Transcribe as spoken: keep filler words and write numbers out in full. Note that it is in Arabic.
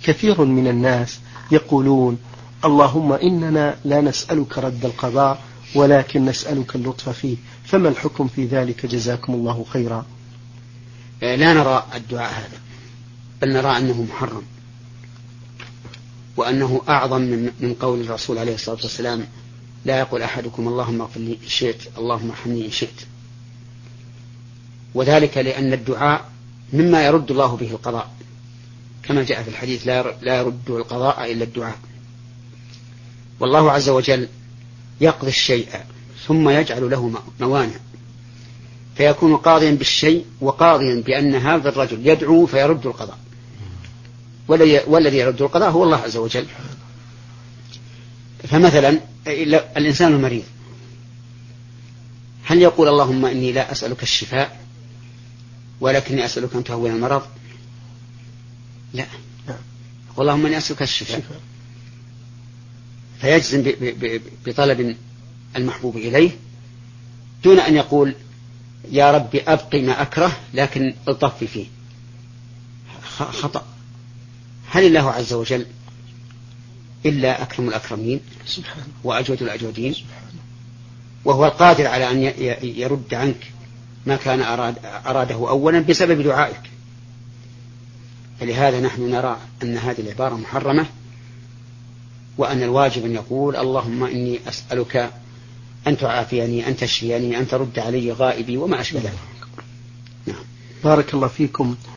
كثير من الناس يقولون اللهم إننا لا نسألك رد القضاء ولكن نسألك اللطف فيه، فما الحكم في ذلك جزاكم الله خيرا؟ لا نرى الدعاء هذا، بل نرى أنه محرم، وأنه أعظم من قول الرسول عليه الصلاة والسلام لا يقول أحدكم اللهم اغفر لي إن شئت اللهم ارحمني إن شئت. وذلك لأن الدعاء مما يرد الله به القضاء، كما جاء في الحديث لا يرد القضاء إلا الدعاء. والله عز وجل يقضي الشيء ثم يجعل له موانع، فيكون قاضيا بالشيء وقاضيا بأن هذا الرجل يدعو فيرد القضاء، والذي يرد القضاء هو الله عز وجل. فمثلا الإنسان المريض هل يقول اللهم إني لا أسألك الشفاء ولكني أسألك أن تهون المرض؟ لا، اللهم إني أسألك الشفاء، فيجزم بطلب المحبوب إليه دون أن يقول يا رب أبقي ما أكره لكن الطف فيه. خطأ. هل الله عز وجل إلا أكرم الأكرمين وأجود الأجودين، وهو القادر على أن يرد عنك ما كان أراد أراده أولا بسبب دعائك. فلهذا نحن نرى أن هذه العبارة محرمة، وأن الواجب أن يقول اللهم إني أسألك أن تعافيني أن تشفيني أن ترد علي غائبي وما أشبه ذلك. نعم. بارك الله فيكم.